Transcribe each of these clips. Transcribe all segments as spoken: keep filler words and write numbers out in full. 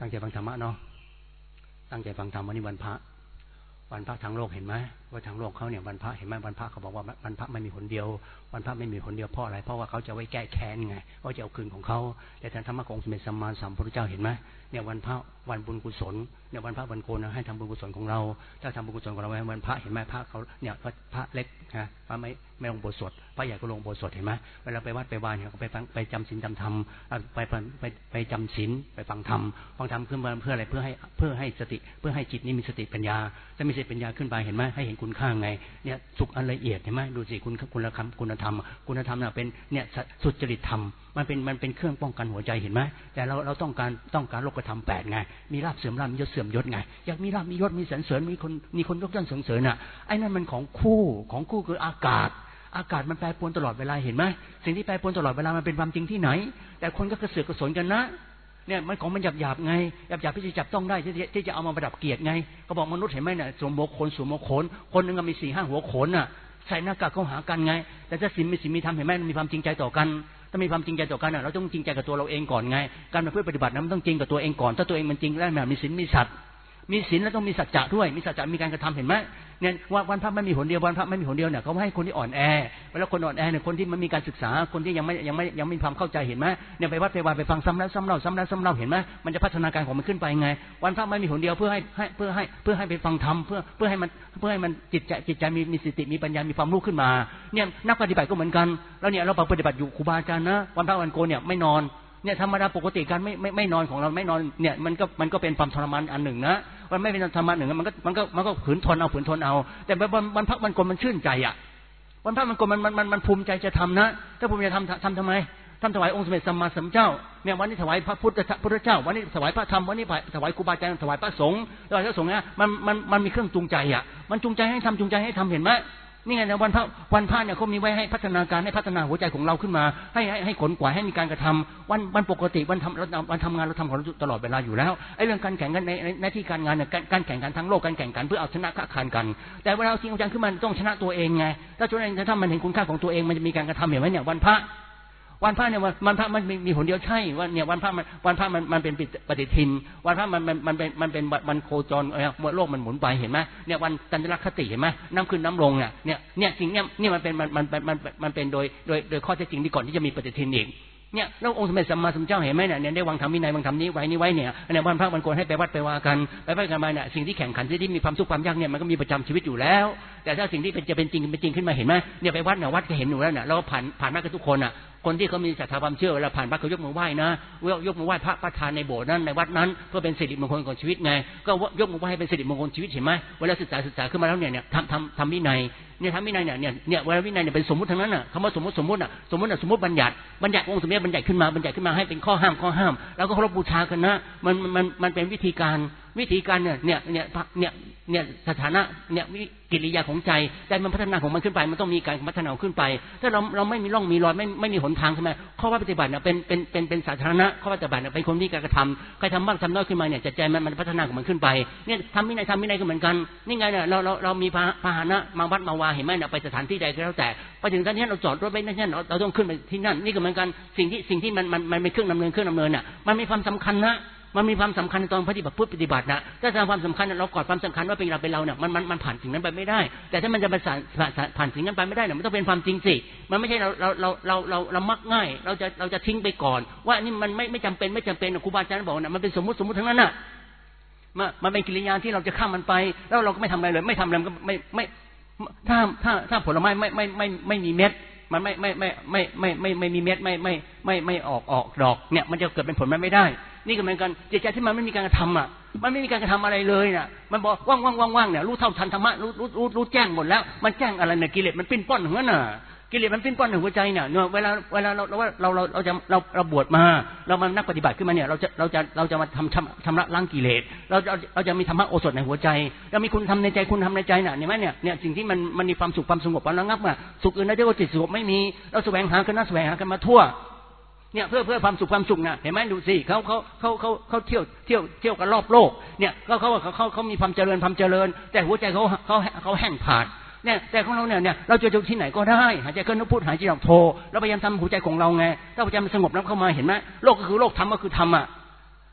ตั้งใจฟังธรรมะเนาะตั้งใจฟังธรรมวันนี้วันพระวันพระทางโลกเห็นไหมว่าทางโลกเขาเนี่ยวันพระเห็นไหมวันพระเขาบอกว่าวันพระไม่มีหนเดียววันพระไม่มีหนเดียวเพราะอะไรเพราะว่าเขาจะไว้แก้แค้นไงว่าจะเอาคืนของเขาแต่ทางธรรมะของสมเด็จสัมมาสัมพุทธเจ้าเห็นไหมเนี่ยวันพระวันบุญกุศลเนี่ยวันพระวันโกนนะให้ทำบุญกุศลของเราถ้าทำบุญกุศลของเราไว้วันพระเห็นไหมพระเขาเนี่ยพระเล็กนะพระไม่ไม่ลงโบสถ์พระใหญ่ก็ลงโบสถ์เห็นไหมเวลาไปวัดไปวานเนี่ยเขาไปฟังไปจำศีลจำธรรมไปไปไปจำศีลไปฟังธรรมฟังธรรมขึ้นมาเพื่ออะไรเพื่อให้เพื่อให้สติเพื่อให้จิตนี้มีสติปัญญาถ้ามีสติปัญญาขึ้นไปเห็นไหมให้เห็นคุณค่าไงเนี่ยสุขอันละเอียดเห็นไหมดูสิคุณคุณธรรมคุณธรรมคุณธรรมน่ะเป็นเนี่ยสุจริตธรรมมันเป็นมันเป็นเครื่องป้องกันหัวใจเห็นไหมแต่เราเราต้องการต้องการโลกธรรมแปดไงมีลาภเสื่อมลาภมียศเสื่อมยศไงอยากมีลาภมียศมีสรรเสริญมีคนมีคนยกย่องสรรเสริญน่ะไอ้นั่นมันของคู่ของคู่คืออากาศอากาศมันแปรปรวนตลอดเวลาเห็นไหมสิ่งที่แปรปรวนตลอดเวลามันเป็นความจริงที่ไหนแต่คนก็กระเสือกกระสนกันนะเนี่ยมันของมันหยาบหยาบไงหยาบหยาบที่จะจับต้องได้ที่ที่จะเอามาประดับเกียรติไงก็บอกมนุษย์เห็นไหมเนี่ยสวมหัวโขนสวมหัวโขนคนหนึ่งมีสี่ห้าหัวโขนน่ะใส่หน้ากากเข้าหากันไงแต่ถ้าศีลมีศีลมีธรรมเห็นไหมมันมีความจริงใจต่อกันถ้ามีความจริงใจต่อกันน่ะเราต้องจริงใจกับตัวเราเองก่อนไงการมาเพื่อปฏิบัตินั้นต้องจริงกับตัวเองก่อนถ้าตัวเองมันจริงแล้วแบบมีศีลมีสัตย์มีศีลแล้วต้องมีสัจจะด้วยมีสัจจะมีการกระทำเห็นไหมเนี่ยว่าวันพระไม่มีหนเดียววันพระไม่มีหนเดียวเนี่ยเขาให้คนที่อ่อนแอเวลาคนอ่อนแอเนี่ยคนที่มันมีการศึกษาคนที่ยังไม่ยังไม่ยังไม่มีความเข้าใจเห็นไหมเนี่ยไปวัดไปวาไปฟังซ้ำแล้วซ้ำเล่าซ้ำแล้วซ้ำเล่าเห็นไหมมันจะพัฒนาการของมันขึ้นไปไงวันพระไม่มีหนเดียวเพื่อให้ให้เพื่อให้เพื่อให้ไปฟังธรรมเพื่อเพื่อให้มันเพื่อให้มันจิตใจจิตใจมีมีสติมีปัญญามีความรู้ขึ้นมาเนี่ยนักปฏิบัติก็เหมือนกันแล้วเนี่ยเราปฏิบัติอยู่ครูบาอาจารย์นะวันพระวันโกนเนี่ยไม่นอนเนี่ยธรรมดาปกติการไม่ไม่ไม่นอนของเราไม่นอนเนี่ยมันก็มันก็เป็นความทรมานอันหนึ่งนะมันไม่เป็นธรรมะหนึ่งมันก็มันก็มันก็ฝืนทนเอาฝืนทนเอาแต่วันวันพักวันโกนมันชื่นใจอ่ะวันพักวันโกนมันมันมันมันภูมิใจจะทำนะถ้าภูมิใจทำทำทำไมทำถวายองค์สมเด็จสัมมาสัมพุทธเจ้าเนี่ยวันนี้ถวายพระพุทธพุทธเจ้าวันนี้ถวายพระธรรมวันนี้ถวายครูบาอาจารย์ถวายพระสงฆ์ถวายพระสงฆ์เนี่ยมันมันมันมีเครื่องจูงใจอ่ะมันจูงใจให้ทำจูงใจให้ทำเห็นไหมนี่ไงนะวันพระวันพระเนี่ยเขามีไว้ให้พัฒนาการให้พัฒนาหัวใจของเราขึ้นมาให้ให้ให้ขนขวายให้มีการกระทำวันวันปกติวันทำเราวันทำงานเราทำของเราตลอดเวลาอยู่แล้วไอ้เรื่องการแข่งกันในหน้าที่การงานเนี่ยการแข่งขันทั้งโลกการแข่งขันเพื่อเอาชนะค้าขานกันแต่เวลาจริงจังขึ้นมาต้องชนะตัวเองไงถ้าตัวเองถ้ามันเห็นคุณค่าของตัวเองมันจะมีการกระทำเห็นไหมเนี่ยวันพระวันพระเนี่ยวันพระมันมีหนเดียวใช่ว่าเนี่ยวันพระมันวันพระมันมันเป็นปฏิทินวันพระมันมันมันเป็นมันเป็นวันโคจรเออโลกมันหมุนไปเห็นไหมเนี่ยวันจันทรคติเห็นไหมน้ำขึ้นน้ำลงเนี่ยเนี่ยเนี่ยสิ่งเนี้ยนี่มันเป็นมันมันมันมันเป็นโดยโดยโดยข้อเท็จจริงที่ก่อนที่จะมีปฏิทินอีกเนี่ยแล้วองค์สมเด็จสัมมาสัมพุทธเจ้าเห็นไหมเนี่ยได้วางธรรมวินัยวางธรรมนี้ไว้นี่ไว้เนี่ยเนี่ยวันพระวันโกนให้ไปวัดไปวากันไปไปกันมาเนี่ยสิ่งที่แข่งขันที่มีความสุขความยากเนี่ยมันก็มีประจำชีวิตอยู่แล้วแต่ถ้าสิ่งที่เป็นจะเป็นจริงเป็นจริงขึ้นมาเห็นไหมเนี่ยไปวัดเนี่ยวัดก็เห็นอยู่แล้วเนี่ยเราผ่านผ่านมากันทุกคนอ่ะคนที่เขามีศรัทธาความเชื่อเวลาผ่านพระเขายกมือไหว้นะยกมือไหว้พระประธานในโบสถ์นั้นในวัดนั้นเพื่อเป็นสิริมงคลของชีวิตไงก็ยกมือไหว้ให้เป็นสิริมงคลชีวิตเห็นไหมเวลาศึกษาศึกษาขึ้นมาแล้วเนี่ยเนี่ยทำทำทำวินัยเนี่ยทำวินัยเนี่ยเนี่ยเนี่ยเวลาวินัยเนี่ยเป็นสมมติทั้งนั้นน่ะคำว่าสมมติสมมติอ่ะสมมติอ่ะสมมติบัญญัติบัญญัติองค์สมเด็จบัญญัติขึ้นมาบัญญัติขึ้นมาให้เป็นข้อห้ามข้อห้ามแล้วก็เคารพบูชากันนะมันมันมันเป็นวิธีการวิธีการเนี่ยเนี่ยเนี่ยเนี่ยเนี่ยสถานะเนี่ยกิริยาของใจแต่มันพัฒนาของมันขึ้นไปมันต้องมีการพัฒนาขึ้นไปถ้าเราเราไม่มีร่องมีรอยไม่ไม่มีหนทางใช่ไหมข้อว่าปฏิบัติเนี่ยเป็นเป็นเป็นเป็นสาธารณะข้อปฏิบัติเนี่ยเป็นคนที่การกระทำใครทำบ้างทำน้อยขึ้นมาเนี่ยใจมันมันพัฒนาของมันขึ้นไปเนี่ยทำวินัยทำวินัยก็เหมือนกันนี่ไงเนี่ยเราเราเรามีพาหนะมาวัดมาวาเห็นไหมเนี่ยไปสถานที่ใดก็แล้วแต่ไปถึงที่นั้นเราจอดรถไว้นั่นเราเราต้องขึ้นไปที่นั่นนี่ก็เหมือนกันสิ่งที่สิ่งที่มันมันมันเป็นเครื่องดำเนินเครื่องดำเนินน่ะมันมีความสำคัญนะมันมีความสำคัญในตอนปฏิบัติพุทธปฏิบัตินะถ้าทำความสำคัญเรากอดความสำคัญว่าเป็นเราเป็นเราเนี่ยมันมันมันผ่านสิ่งนั้นไปไม่ได้แต่ถ้ามันจะผ่านผ่านสิ่งนั้นไปไม่ได้เนี่ยมันต้องเป็นความจริงสิมันไม่ใช่เราเราเราเราเราเรามักง่ายเราจะเราจะทิ้งไปก่อนว่านี่มันไม่ไม่จำเป็นไม่จำเป็นครูบาอาจารย์บอกนะมันเป็นสมมติสมมติทั้งนั้นน่ะมันมันเป็นกิริยาที่เราจะข้ามมันไปแล้วเราก็ไม่ทำอะไรเลยไม่ทำอะไรก็ไม่ไม่ถ้าถ้าถ้าผลไม้ไม่ไม่ไม่ไม่มีเม็ดมันไม่ไม่ไม่ไม่ไม่ไม่ไม่มีเม็ดไม่ไม่ไม่ไม่ออกออกดอกเนี่ยมันจะเกิดเป็นผลมันไม่ได้นี่ก็เหมือนกันจิตใจที่มันไม่มีการกระทำอ่ะมันไม่มีการกระทำอะไรเลยน่ะมันบอกว่างว่างว่างว่างเนี่ยรู้เท่าทันธรรมะรู้รู้รู้รู้แจ้งหมดแล้วมันแจ้งอะไรเนี่ยกิเลสมันปิ้นป้อนหัวน่ะกิเลสมันปิ้นป้อนหัวใจเนี่ยเวลาเวลาเราเราเราเราเราจะเราเราบวชมาเรามานักปฏิบัติขึ้นมาเนี่ยเราจะเราจะเราจะมาทำชำระล้างกิเลสเราเราเราจะมีธรรมะโอสถในหัวใจเรามีคุณทำในใจคุณทำในใจน่ะเห็นไหมเนี่ยเนี่ยสิ่งที่มันมันมีความสุขความสงบความระงับอ่ะสุขอื่นได้ว่าจิตสงบไม่มีเราแสวงหากันนะแสวงหากันมาทั่วเนี่ยเพื่อเพื่อความสุขความสุขนะเห็นไหมดูสิเขาเขาเขาเขาเขาเที่ยวเที่ยวเที่ยวกันรอบโลกเนี่ยเขาเขาเขาเขาเขามีความเจริญความเจริญแต่หัวใจเขาเขาเขาแห้งผาดเนี่ยแต่ของเราเนี่ยเนี่ยเราจะอยู่ที่ไหนก็ได้หายใจเข้าพูดหายใจออกโทเราพยายามทำหัวใจของเราไงถ้าหัวใจมันสงบแล้วเข้ามาเห็นไหมโลกก็คือโลกธรรมก็คือธรรมอ่ะ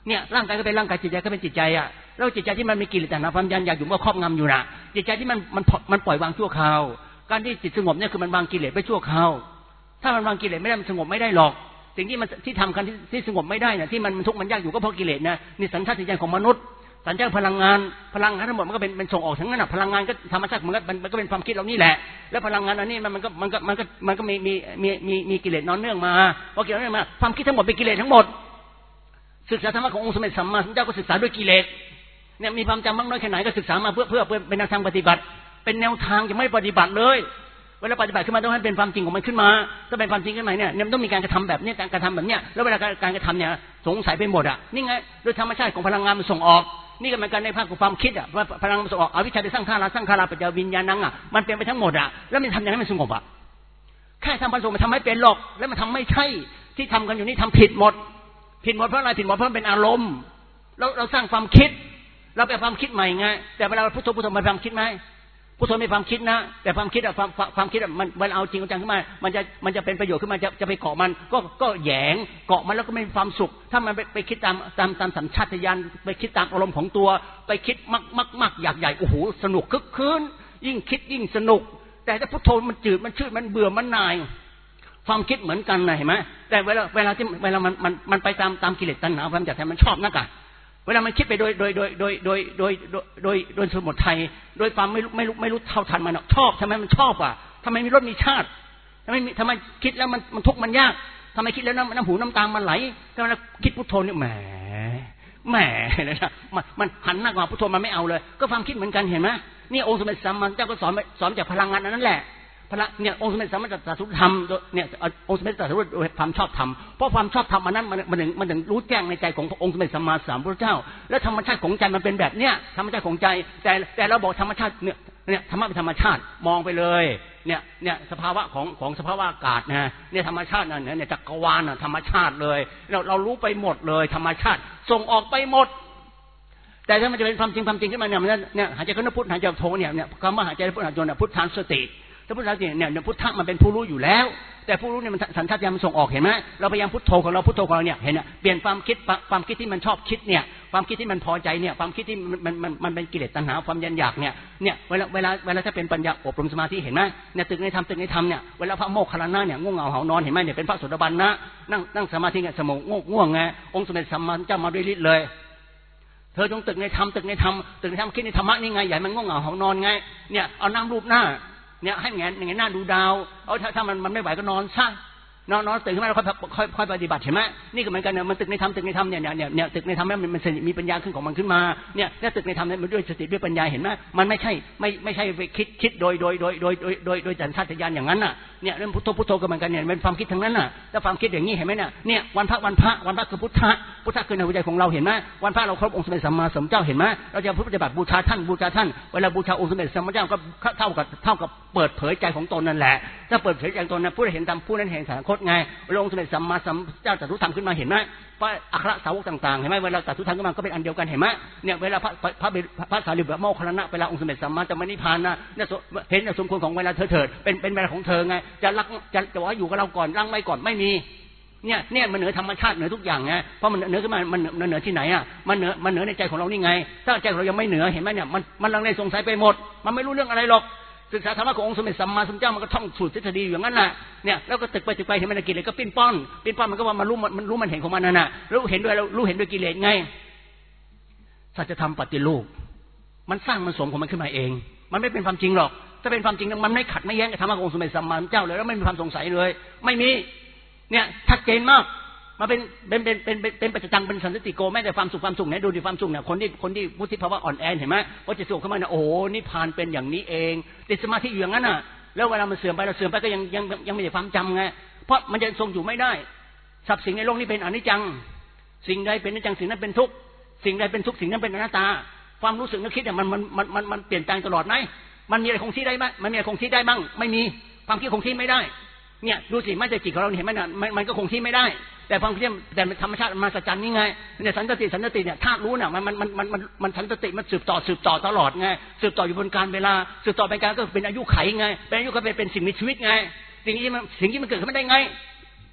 เนี่ยร่างกายก็เป็นร่างกายจิตใจก็เป็นจิตใจอ่ะแล้วจิตใจที่มันมีกิเลสตัณหาความยันอยากอยู่มันครอบงำอยู่น่ะจิตใจที่มันมันมันปล่อยวางชั่วคราวการที่จิตสงบเนี่ยคือมันวางกิเลสไปชั่วคราวถ้ามันวางกิเลสไม่ได้มันสงบไม่ได้หรอกสิ่งที่มันที่ทำกันที่ที่สงบไม่ได้เนี่ยที่มันทุกข์มันยากอยู่ก็เพราะกิเลสนะนี่สัญชาตญาณของมนุษย์สัญชาตพลังงานพลังงานทั้งหมดมันก็เป็นเป็นส่งออกทั้งนั้นน่ะพลังงานก็ธรรมชาติมันก็มันก็เป็นความคิดเรานี่แหละแล้วพลังงานอันนี้มันมันก็มันก็มันก็มันก็มีมีมีมีมีกิเลสนอนเนื่องมาพอกิเลสนอนเนื่องมาความคิดทั้งหมดเป็นกิเลสทั้งหมดศึกษาธรรมะขององค์สมเด็จสัมมาสัมพุทธเจ้าก็ศึกษาด้วยกิเลสเนี่ยมีความจำมากน้อยแค่ไหนก็ศึกษามาเพื่อเพื่อเป็นแนวทางปฏิบัติเป็นแนวทางจะไม่ปฏิบัติเลยเวลาปฏิบัติขึ้นมาต้องให้เป็นความจริงของมันขึ้นมาถ้าเป็นความจริงขึ้นมาเนี่ยมันต้องมีการกระทำแบบนี้การกระทำแบบเนี้ยแล้วเวลาการกระทำเนี่ยสงสัยไปหมดอ่ะนี่ไงโดยธรรมชาติของพลังงานมันส่งออกนี่ก็เหมือนกันในภาคของความคิดอ่ะว่าพลังมันส่งออกอวิชชาได้สร้างข้าราสร้างข้าราปัจจวิญญาณังอ่ะมันเป็นไปทั้งหมดอ่ะแล้วมันทำอย่างนั้นมันสงบอ่ะแค่ทำผสมมันทำไม่เป็นหรอกแล้วมันทำไม่ใช่ที่ทำกันอยู่นี่ทำผิดหมดผิดหมดเพราะอะไรผิดหมดเพราะเป็นอารมณ์เราเราสร้างความคิดเราไปความคิดใหม่ไงแต่เวลาพุทโธพุทโธมันความคิดไหมพุทโธมีความคิดนะแต่ความคิดอะความความคิดอะมันเวลาเอาจริงเอาจังขึ้นมามันจะมันจะเป็นประโยชน์ขึ้นมาจะจะไปเกาะมันก็ก็แยงเกาะมันแล้วก็ไม่มีความสุขถ้ามันไปไปคิดตามตามตามสัญชาตญาณไปคิดตามอารมณ์ของตัวไปคิดมักมักมักอยากใหญ่โอ้โหสนุกคึกคืนยิ่งคิดยิ่งสนุกแต่ถ้าพุทโธมันจืดมันชืดมันเบื่อมันนายความคิดเหมือนกันนะเห็นไหมแต่เวลาเวลาที่เวลามันมันมันไปตามตามกิเลสตัณหาความอยากแต่มันชอบนักอะเวลามันคิดไปโดยโดยโดยโดยโดยโดยโดยโดยโดยสมุทัยโดยความไม่รู้ไม่รู้ไม่รู้เท่าทันมันชอบทำไมมันชอบอ่ะทำไมมีรสมีชาติทำไมทำไมคิดแล้วมันมันทุกข์มันยากทำไมคิดแล้วน้ำน้ำหูน้ำตามันไหลทำไมคิดพุทโธเนี่ยแหมแหมนะมันมันหันหน้ามาพุทโธมันไม่เอาเลยก็ความคิดเหมือนกันเห็นไหมนี่องค์สมเด็จสัมมาสัมพุทธเจ้าก็สอนสอนจากพลังงานนั้นแหละพระเนี่ยองค์สมเด็จสัมมาสัมพุทธธรรมเนี่ยองค์สมเด็จตรัสรู้โดยความชอบธรรมเพราะความชอบธรรมอันนั้นมันมันถึงมันถึงรู้แจ้งในใจขององค์สมเด็จสัมมาสัมพุทธเจ้าและธรรมชาติของใจมันเป็นแบบเนี้ยธรรมชาติของใจแต่แต่เราบอกธรรมชาติเนี่ยเนี่ยธรรมะเป็นธรรมชาติมองไปเลยเนี่ยเนี่ยสภาวะของของสภาวะอากาศนะเนี่ยธรรมชาตินั่นเนี่ยจักรวาลน่ะธรรมชาติเลยเราเรารู้ไปหมดเลยธรรมชาติส่งออกไปหมดแต่ถ้ามันจะเป็นความจริงความจริงขึ้นมาเนี่ยมันเนี่ยหายใจเข้าพุทธหายใจออกโทเนี่ยเนี่ยคำว่าหายใจพุทธหายใจเนี่ยพุทธทานสติถ้าพุทธะเนี่ยพุทธะมันเป็นผู้รู้อยู่แล้วแต่ผู้รู้เนี่ยมันสัญชาตญาณมันส่งออกเห็นไหมเราพยายามพุทโธของเราพุทโธของเราเนี่ยเห็นเนี่ยเปลี่ยนความคิดความคิดที่มันชอบคิดเนี่ยความคิดที่มันพอใจเนี่ยความคิดที่มันมันมันเป็นกิเลสตัณหาความยันอยากเนี่ยเนี่ยเวลาเวลาเวลาถ้าเป็นปัญญาอบรมสมาธิเห็นไหมเนี่ยตึกในธรรมตึกในธรรมเนี่ยเวลาพระโมคคัลลานะเนี่ยง่วงเหงาหานอนเห็นไหมเนี่ยเป็นพระโสดาบันนะนั่งนั่งสมาธิเนี่ยสมองง่วงไงองค์สมเด็จสัมมาสัมพุทธเจ้ามาด้วยฤทธิ์เลยเธอจงตึกในธรรมตึกในธรรมตึกในธรรมคิดในธรรมะนี่ไงใหญ่มันง่วงเหงาหานอนไงเนี่ยเอานั่งรูปหน้าเนี่ยให้แงนแงนหน้าดูดาวเอาถ้าถ้ามันมันไม่ไหวก็นอนซะนอนนอนตื่นขึ้นมาแล้วค่อยค่อยค่อยปฏิบัติเห็นไหมนี่ก็เหมือนกันเนี่ยมันตึกในธรรมตึกในธรรมเนี่ยเนี่ยเนี่ยตึกในธรรมเนี่ยมันมันมีปัญญาขึ้นของมันขึ้นมาเนี่ยเนี่ยตึกในธรรมเนี่ยมันด้วยสติด้วยปัญญาเห็นไหมมันไม่ใช่ไม่ไม่ใช่ไปคิดคิดโดยโดยโดยโดยโดยโดยโดยสัญชาตญาณอย่างนั้นน่ะเนี่ยเรื่องพุทโธพุทโธก็เหมือนกันเนี่ยเป็นความคิดทั้งนั้นน่ะถ้าความคิดอย่างนี้เห็นไหมเนี่ยเนี่ยวันพระวันพระวันพระคือพุทธะพุทธะคือในหัวใจของเราเห็นไหมวันพระเราครบองค์สมเด็จสัมมาสัมพุทธเจ้าเห็นไหมเราจะปฏิบัติบูชาท่านบูชาท่านเวลาบูชาองค์สมเด็จสัมมาสัมพุทธเจ้าก็เท่ากับเท่ากับเปิดเผยใจของตนนั่นแหละถ้าเปิดเผยใจตนนะผู้ใดเห็นธรรมผู้นั้นเห็นสังคตไงองค์สมเด็จสัมมาสัมพุทธเจ้าตรัสรู้ธรรมขึ้นมาเห็นไหมพระอัครสาวกต่างๆเห็นไหมเวลาตรัสรู้ธรรมขึ้นมาก็เป็นอันเดียวกันเห็นไหมเนี่ยเวลาพระพระพระสารีบุตรโมคคัลลานะเวลาองค์สมเด็จสัมมาสัมพุทธเจ้านิพพานนะเนี่ยเห็นสมควรของเวลาเธอเถิดเป็นเป็นเวลาของเธอไงจะรักจะจะว่าอยู่กับเราก่อนรังไม่ก่อนไม่มีเนี่ยเนี่ยมันเหนือธรรมชาติเหนือทุกอย่างไงเพราะมันเหนือขึ้นมามันเหนือที่ไหนอ่ะมันเหนือมันเหนือในใจของเรานี่ไงถ้าใจของเรายังไม่เหนือเห็นไหมเนี่ยมันมันลังเลสงสัยไปหมดมันไม่รู้เรื่องอะไรหรอกศึกษาธรรมะขององค์สมเด็จสัมมาสัมพุทธเจ้ามันก็ท่องสูตรทฤษฎีอย่างนั้นน่ะเนี่ยแล้วก็ตึกไปตึกไปเห็นมันกิเลสก็ปิ้นป้อนปิ้นป้อนมันก็ว่ามันรู้มันรู้มันเห็นของมันนั่นน่ะรู้เห็นด้วยรู้เห็นด้วยกิเลสไงสัจธรรมปฏิรูปมันสร้างมันสมของมันขึ้นมาเองมันไม่เป็นความจริงหรอกถ้าเป็นความจริงมันไม่ขัดไม่แย้งกับธรรมะขององค์สมเด็จสัมมาสัมพุทธเจ้าเลยแล้วไม่มีความสงสัยเลยไม่มีเนี่ยชัดเจนมากมาเป็นเป็นเป็นเป็นเป็นปัจจังเป็นสันติโกแม้แต่ความสุขความสุขเนี่ยดูดิความสุขเนี่ยคนที่คนที่วุฒิภาวะอ่อนแอเห็นไหมว่าจะสุขเข้ามาเนี่ยโอ้โหนิพพานเป็นอย่างนี้เองติดสมาธิอยู่อย่างนั้นน่ะแล้วเวลามันเสื่อมไปเราเสื่อมไปก็ยังยังยังไม่ได้ความจำไงเพราะมันจะทรงอยู่ไม่ได้ทรัพย์สิ่งในโลกนี้เป็นอนิจจังสิ่งใดเป็นอนิจจังสิ่งนั้นเป็นทุกข์สิ่งใดเป็นทุกข์สิ่งนั้นเป็นอนัตตาความรู้สึกนึกคิดเนี่ยมันมันมันมันมันเปลี่ยนแปลงตลอดไหมมันมีอะไรคงที่ได้ไหมมันมีอะไรคงที่ได้บ้างไม่มีความคิดคงที่ไม่ได้เนี่ยดูสิไม่แต่จิตของเราเห็นไหมเนี่ยมันก็คงที่ไม่ได้แต่ความคิดแต่ธรรมชาติมาสัจจันนี่ไงเนี่ยสันติสันติเนี่ยธาตุรู้เนี่ยมันมันมันมันมันมันสันติมันสืบต่อสืบต่อตลอดไงสืบต่ออยู่บนการเวลาสืบต่อเป็นการก็เป็นอายุไขไงเป็นอายุก็เป็นเป็นสิ่งมีชีวิตไงสิ่งที่มันสิ่งที่มันเกิดขึ้นไม่ได้ไง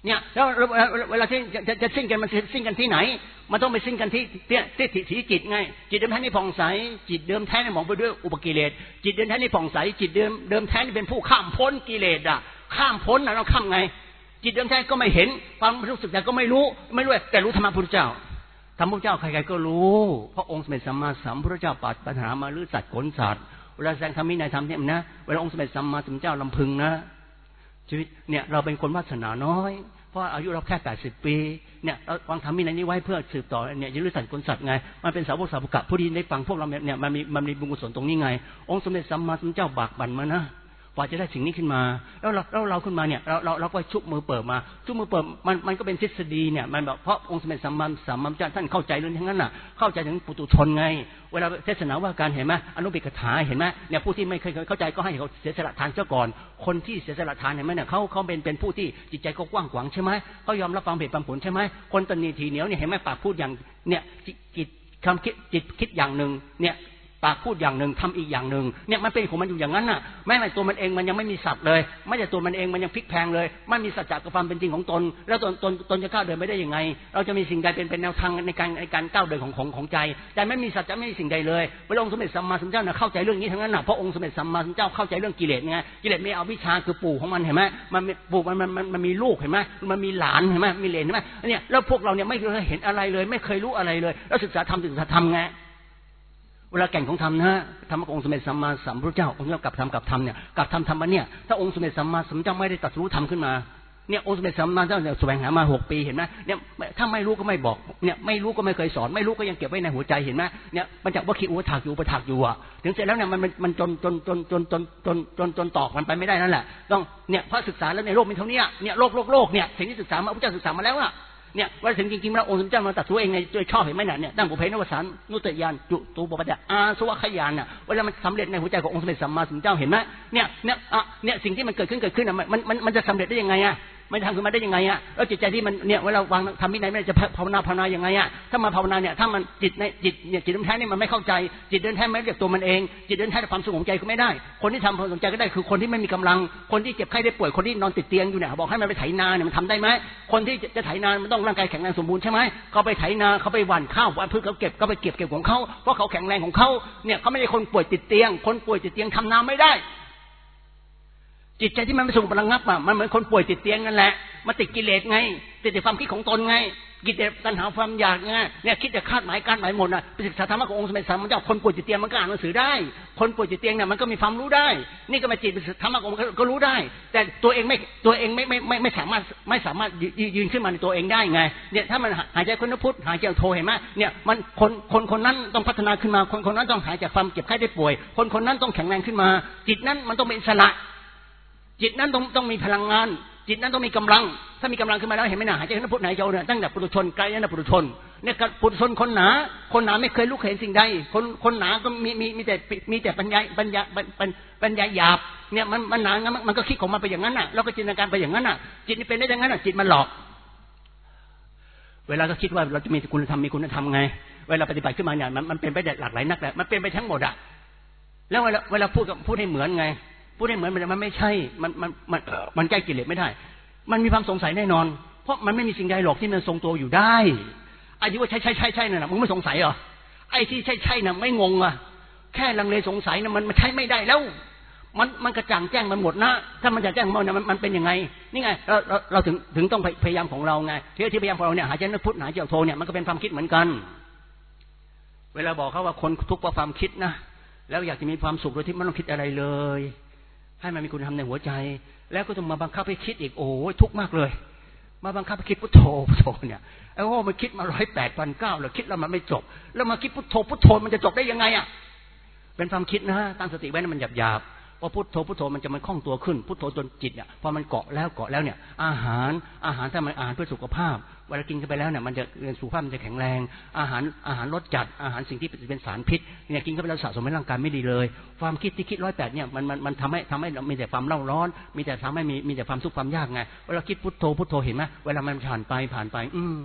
เนี่ยแล้วเวลาที่จะจะสิ้นกันมันสิ้นกันที่ไหนมันต้องไปสิ้นกันที่ที่ที่ที่จิตไงจิตเดิมแท้นี่ผ่องใสจิตเดิมแท้นี่หมองไปด้วยอุปกิเลสจิตเดิมแท้นี่ผ่องใสจิตเดิมเดิมแท้นี่เป็นผู้ข้ามพ้นกิเลสอ่ะข้ามพ้นนะเราข้ามไงจิตเดิมแท้ก็ไม่เห็นความรู้สึกแต่ก็ไม่รู้ไม่รู้แต่รู้ธรรมะพุทธเจ้าธรรมะพุทธเจ้าใครๆก็รู้เพราะองค์สมเด็จสัมมาสัมพุทธเจ้าปฏิปทามาหรือสัตว์ขนสัตว์เวลาแสดงธรรมวินัยธรรมเนี่ยนะเวลาองค์สมเด็จสัมมาสัมพุทธเจ้าลำพึงนะชีวิตเนี่ยเราเป็นคนวาสนาน้อยเพราะอายุเราแค่แปดสิบปีเนี่ยเราวางธรรมวินัยนี้ไว้เพื่อสืบต่อเนี่ยยึดสัตว์กลสัตว์ไงมันเป็นสาวกสาวกะผู้ที่ได้ฟังพวกเราเนี่ยมันมีมันมีบุญกุศลตรงนี้ไงองค์สมเด็จสัมมาสัมพุทธเจ้าบากบั่นมานะกว่าจะได้สิ่งนี้ขึ้นมาแล้วเราเราเราขึ้นมาเนี่ยเราเราเราก็ชุบมือเปิดมาชุบมือเปิดมันมันก็เป็นทฤษฎีเนี่ยมันแบบเพราะองค์สมเด็จสัมมาสัมพุทธเจ้าท่านเข้าใจเรื่องทั้งนั้นน่ะเข้าใจถึงปุถุชนไงเวลาเทศนาว่าการเห็นไหมอนุบิกถาเห็นไหมเนี่ยผู้ที่ไม่เคยเข้าใจก็ให้เขาเสียสละทานเสียก่อนคนที่เสียสละทานเห็นไหมเนี่ยเขาเขาเป็นเป็นผู้ที่จิตใจก็กว้างขวางใช่ไหมเขายอมรับฟังเหตุผลใช่ไหมคนตนีทีเหนียวเนี่ยเห็นไหมปากพูดอย่างเนี่ยจิตคำคิดจิตคิดอย่างหนึ่งเนี่ยปากพูดอย่างหนึ่งทำอีกอย่างหนึ่งเนี่ยมันเป็นของมันอยู่อย่างนั้นน่ะแม้แต่ตัวมันเองมันยังไม่มีสัตว์เลยไม่แต่ตัวมันเองมันยังพลิกแพงเลยไม่มีสัจจะกับความเป็นจริงของตนแล้วตนตนตนจะก้าวเดินไม่ได้ยังไงเราจะมีสิ่งใดเป็นเป็นแนวทางในการในการก้าวเดินของของของใจแต่ไม่มีสัจจะไม่มีสิ่งใดเลยพระองค์สมเด็จสัมมาสัมพุทธเจ้าเข้าใจเรื่องนี้ทั้งนั้นน่ะเพราะองค์สมเด็จสัมมาสัมพุทธเจ้าเข้าใจเรื่องกิเลสไงกิเลสไม่เอาวิชาคือปู่ของมันเห็นไหมมันปู่มันมันมันมีลูกเห็นไหมมันมีหลานเห็นไหมมีเหลนเห็นไหมเนี่ยแล้วพวกเราเนี่ยไม่เคยเห็นอะไรเลยไม่เคยรู้อะไรเลยแล้วศึกษาธรรมศึกษาธรรมไงเวลาแก่งของธรรมนะธรรมขององค์สมเด็จสัมมาสัมพุทธเจ้าองค์เจ้ากับธรรมกับธรรมเนี่ยกับธรรมธรรมเนี่ยถ้าองค์สมเด็จสัมมาสัมพุทธเจ้าไม่ได้ตรัสรู้ธรรมขึ้นมาเนี่ยองค์สมเด็จสัมมาสัมพุทธเจ้าเนี่ยแสวงหามาหกปีเห็นไหมเนี่ยถ้าไม่รู้ก็ไม่บอกเนี่ยไม่รู้ก็ไม่เคยสอนไม่รู้ก็ยังเก็บไว้ในหัวใจเห็นไหมเนี่ยมันจากว่าคิดอุปถากอยู่อุปถากอยู่อ่ะถึงเสร็จแล้วเนี่ยมันมันจนจนจนจนจนจนจนจนตอกมันไปไม่ได้นั่นแหละต้องเนี่ยพอศึกษาแล้วในโลกมีเท่านี้เนี่ยโลกโลกโลกเนี่ยสิ่งที่ศึกษามาพระพุทธเจ้าศึกษามาแล้วอ่ะเนี่ยว่าถึงจริงๆแล้วองค์สมเด็จเจ้ามาตัดสู้เองในโดยชอบเห็นไหมเนี่ยตั้งบุพเพนวสานนุตยานจุตูปปัฏฐานอาสวะขยานน่ะเวลามันสำเร็จในหัวใจขององค์สมเด็จสัมมาสัมพุทธเจ้าเห็นไหมเนี่ยเนี่ยอ่ะเนี่ยสิ่งที่มันเกิดขึ้นเกิดขึ้นอ่ะมันมันมันจะสำเร็จได้ยังไงอ่ะมันทำขึ้นมาได้ยังไงอ่ะแล้วจิตใจที่มันเนี่ยเวลาวางทำวินัยไม่ได้จะภาวนาภาวนายังไงอ่ะถ้ามาภาวนาเนี่ยถ้ามันจิตในจิตเนี่ยจิตเดินแท้นี่มันไม่เข้าใจจิตเดินแท้ไม่เรียกตัวมันเองจิตเดินแท้ความสงบใจก็ไม่ได้คนที่ทำความสงบใจก็ได้คือคนที่ไม่มีกำลังคนที่เจ็บไข้ได้ป่วยคนที่นอนติดเตียงอยู่เนี่ยบอกให้มันไปไถนาเนี่ยมันทำได้ไหมคนที่จะไถนามันต้องร่างกายแข็งแรงสมบูรณ์ใช่ไหมเขาไปไถนาเขาไปหว่านข้าวหว่านพืชเขาเก็บเขาไปเก็บเก็บของเขาเพราะเขาแข็งแรงของเขาเนี่ยเขาไม่ได้คนป่วยติดเตียงคนป่วยติดเตียงทำนาไม่ได้จิตใจที่มันไม่สงบระงับอ่ะมันเหมือนคนป่วยติดเตียงนั่นแหละมาติดกิเลสไงติดแต่ความคิดของตนไงกิเลสตัณหาความอยากไงเนี่ยคิดแต่คาดหมายการหมายหมดน่ะไปศึกษาธรรมะขององค์สมเด็จสัมมาสัมพุทธเจ้าคนป่วยติดเตียงมันก็อ่านหนังสือได้คนป่วยติดเตียงเนี่ยมันก็มีความรู้ได้นี่ก็มาจิตธรรมะของมันก็รู้ได้แต่ตัวเองไม่ตัวเองไม่ไม่ไม่ไม่สามารถไม่สามารถยืนขึ้นมาในตัวเองได้ไงเนี่ยถ้ามันหายใจคนพุทธหายใจโทเห็นไหมเนี่ยมันคนคนคนนั้นต้องพัฒนาขึ้นมาคนคนนั้นต้องหายจากความเจ็บไข้ได้ป่วยคนคนนั้นต้องแข็งแรงขึ้นมาจิตนั้นมันต้องเป็นอิสระจิตนั้นต้องต้องมีพลังงานจิตนั้นต้องมีกำลังถ้ามีกำลังขึ้นมาแล้วเห็นไหมนะหายใจขึ้นพุทธหายใจเนี่ยตั้งแต่ปุถุชนไกลนั่นปุถุชนเนี่ยปุถุชนคนหนาคนหนาไม่เคยรู้เห็นสิ่งใดคนคนหนาก็มีมีมีแต่มีแต่ปัญญาปัญญาปัญญาหยาบเนี่ยมันมันหนางั้นมันก็คิดของมันไปอย่างนั้นน่ะแล้วก็จินตนาการไปอย่างนั้นน่ะจิตนี่เป็นได้อย่างนั้นน่ะจิตมันหลอกเวลาก็คิดว่าเราจะมีคุณธรรมมีคุณธรรมไงเวลาปฏิบัติขึ้นมาเนี่ยมันมันเป็นไปได้หลากหลายนักแหละมันเป็นไปทั้งหมดอ่ะแล้วเวลาเวลาพูดกับพูดให้เหมือนไงพูดให้เหมือนมันมันไม่ใช่มันมันมันมันแก้กิเลสไม่ได้มันมีความสงสัยแน่นอนเพราะมันไม่มีสิ่งใดหรอกที่มันทรงตัวอยู่ได้ไอ้ที่ว่าใช่ใช่ใช่ใช่นั่นน่ะมึงไม่สงสัยเหรอไอ้ที่ใช่ใช่น่ะไม่งงอ่ะแค่ลังเลสงสัยน่ะมันมันใช่ไม่ได้แล้วมันมันกระจ่างแจ้งมันหมดนะถ้ามันจะแจ้งมันเนี่ยมันมันเป็นยังไงนี่ไงเราเราเราถึงถึงต้องพยายามของเราไงที่ที่พยายามของเราเนี่ยหายใจนึกพุทธหายใจโทเนี่ยมันก็เป็นความคิดเหมือนกันเวลาบอกเขาว่าคนทุกข์เพราะความคิดนะแล้วอยากจะมีความสุขโดยที่ไม่ต้องคิดอะไรเลยให้มันมีคุณธรรมในหัวใจแล้วก็ต้องมาบังคับให้คิดอีกโอ้ยทุกข์มากเลยมาบังคับให้คิดพุทโธพุทโธเนี่ยไอ้โอ้มันคิดมาร้อยแปดพันเก้าแล้วคิดแล้วมันไม่จบแล้วมาคิดพุทโธพุทโธมันจะจบได้ยังไงอ่ะเป็นความคิดนะตั้งสติไว้นะมันหยาบหยาบพอพุทโธพุทโธมันจะมันคล่องตัวขึ้นพุทโธจนจิตเนี่ยพอมันเกาะแล้วเกาะแล้วเนี่ยอาหารอาหารถ้ามันอาหารเพื่อสุขภาพเวลากินเข้าไปแล้วเนี่ยมันจะสุขภาพมันจะแข็งแรงอาหารอาหารรสจัดอาหารสิ่งที่เป็นสารพิษเนี่ยกินเข้าไปแล้วสะสมในร่างกายไม่ดีเลยความคิดที่คิดร้อยแปดเนี่ยมันมันมันทำให้ทำให้มีแต่ความเล่าร้อนมีแต่ทำให้มีมีแต่ความทุกข์ความยากไงเวลาคิดพุทโธพุทโธเห็นไหมเวลามันผ่านไปผ่านไปอืม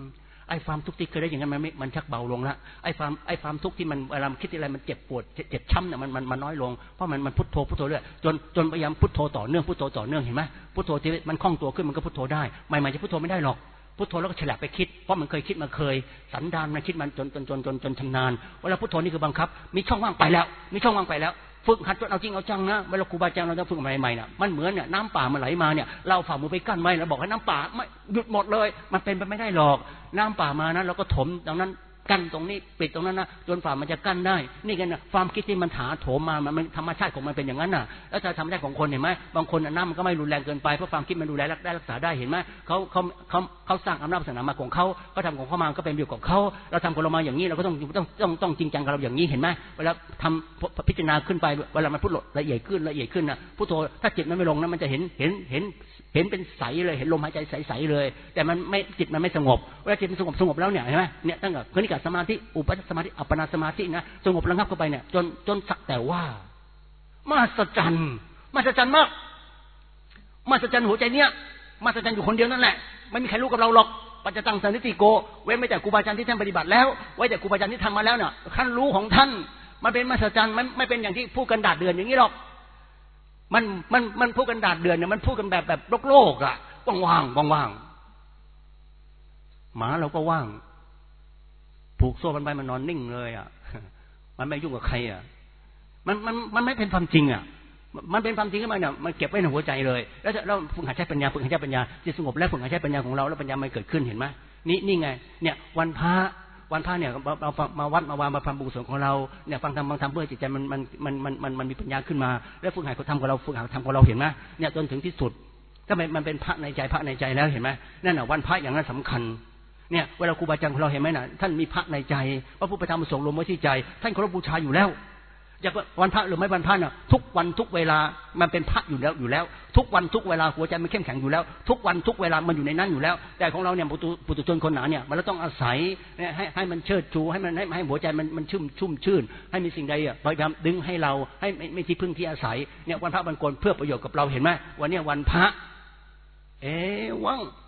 ไอ้ความทุกข์ที่เคยได้อย่างนั้นมันไม่มันชักเบาลงละไอ้ความไอ้ความทุกข์ที่มันเวลาคิดอะไรมันเจ็บปวดเจ็บช้ำเนี่ยมันมันมันน้อยลงเพราะมันมันพุทโธพุทโธเรื่อยจนจนพยายามพุทโธต่อเนื่องพุทโธต่อเนื่องเห็นไหมพุทโธที่มันคล่องตัวขึ้นมันก็พุทโธได้ใหม่ๆจะพุทโธไม่ได้หรอกพุทโธแล้วก็ฉลับไปคิดเพราะมันเคยคิดมาเคยสันดานมันคิดมันจนจนจนจนจนชำนาญเวลาพุทโธนี่คือบังคับมีช่องว่างไปแล้วมีช่องว่างไปแล้วฝึกหัดจนเอาจริงเอาจังนะเวลาครูบาอาจารย์เราจะฝึกใหม่ๆเนี่ยมันเหมือนเนี่ยน้ำป่ามันไหลมาเนี่ยเราฝ่ามือไปกั้นไว้แล้วบอกให้น้ำป่าไม่หยุดหมดเลยมันเป็นไปไม่ได้หรอกน้ำป่ามานะเราก็ถมดังนั้นกั้นตรงนี้ปิดตรงนั้นนะจนฝ่ามันจะกั้นได้นี่กันนะความคิดที่มันถาโถมมามันธรรมชาติของมันเป็นอย่างนั้นน่ะแล้วถ้าธรรมชาติของคนเห็นไหมบางคนน้ำมันก็ไม่รุนแรงเกินไปเพราะความคิดมันดูแลได้รักษาได้เห็นไหมเขาเขาเขาเขาสร้างอำนาจศาสนามาของเขาเขาทำของเขามาก็เป็นอยู่กับเขาเราทำของเรามาอย่างนี้เราก็ต้องต้องต้องต้องจริงจังกับเราอย่างนี้เห็นไหมเวลาทำพิจารณาขึ้นไปเวลามันพูดละเอียดขึ้นละเอียดขึ้นนะพุทโธถ้าจิตมันไม่ลงนะมันจะเห็นเห็นเห็นเห็นเป็นใสเลยเห็นลมหายใจใสๆเลยแต่มันไม่จิตมันไม่สงบเวลาจิตมันสงบสงบแล้วเนี่ยเห็นไหมเนี่ยตั้งแต่คณิกะสมาธิอุปสมาธิอัปปนาสมาธินะสงบระงับเข้าไปเนี่ยจนจนสักแต่ว่ามหัศจรรย์มหัศจรรย์มากมหัศจรรย์หัวใจเนี่ยมหัศจรรย์อยู่คนเดียวนั่นแหละไม่มีใครรู้กับเราหรอกปัจจตังสันนิติโกเว้นไม่แต่ครูบาอาจารย์ที่ท่านปฏิบัติแล้วไว้แต่ครูบาอาจารย์ที่ทำมาแล้วเนี่ยท่านรู้ของท่านมันเป็นมหัศจรรย์มันไม่เป็นอย่างที่พูดกันดาดเดือนอย่างนี้หรอกมันมันมันพูดกันดาดเดือนเนี่ยมันพูดกันแบบแบบโลกโลกอะว่างๆว่างๆหมาเราก็ว่างผูกโซ่มันไปมันนอนนิ่งเลยอ่ะมันไม่ยุ่งกับใครอ่ะมันมันมันไม่เป็นความจริงอ่ะมันเป็นความจริงขึ้นมาเนี่ยมันเก็บไว้ในหัวใจเลยแล้วเราฝึกหัดใช้ปัญญาฝึกหัดใช้ปัญญาจิตสงบแล้วฝึกหัดใช้ปัญญาของเราแล้วปัญญามันเกิดขึ้นเห็นไหมนี่นี่ไงเนี่ยวันพระวันพระเนี่ยเรามาวัดมาวางมาทำบุญส่วนของเราเนี่ยฟังธรรมบางธรรมเพื่อจิตใจมันมันมันมันมันมันมีปัญญาขึ้นมาแล้วฝึกหัดเขาทำกับเราฝึกหัดทำกับเราเห็นไหมเนี่ยจนถึงที่สุดก็มันเป็นพระในใจพระในใจแล้วเห็นไหมนั่นน่ะวันพระอย่างนั้นสำคัญเนี่ยเวลาครูบาอาจารย์ของเราเห็นไหมน่ะท่านมีพระในใจพระพุทธธรรมประสงค์ลงไว้ที่ใจท่านเคารพบูชาอยู่แล้วอย่างวันพระหรือไม่วันพระน่ะทุกวันทุกเวลามันเป็นพระอยู่แล้วอยู่แล้วทุกวันทุกเวลาหัวใจมันเข้มแข็งอยู่แล้วทุกวันทุกเวลามันอยู่ในนั้นอยู่แล้วแต่ของเราเนี่ยปุถุปุถุชนคนหนาเนี่ยมันต้องอาศัยให้ให้มันเชิดชูให้มันให้ให้หัวใจมันมันชุ่มชุ่มชื่นให้มีสิ่งใดอ่ะพยายามดึงให้เราให้ไม่ที่พึ่งที่อาศัยเนี่ยวันพระวันโกนเพื่อประโยชน์กับเราเห็นไหมวันนี้วันพระเอวัง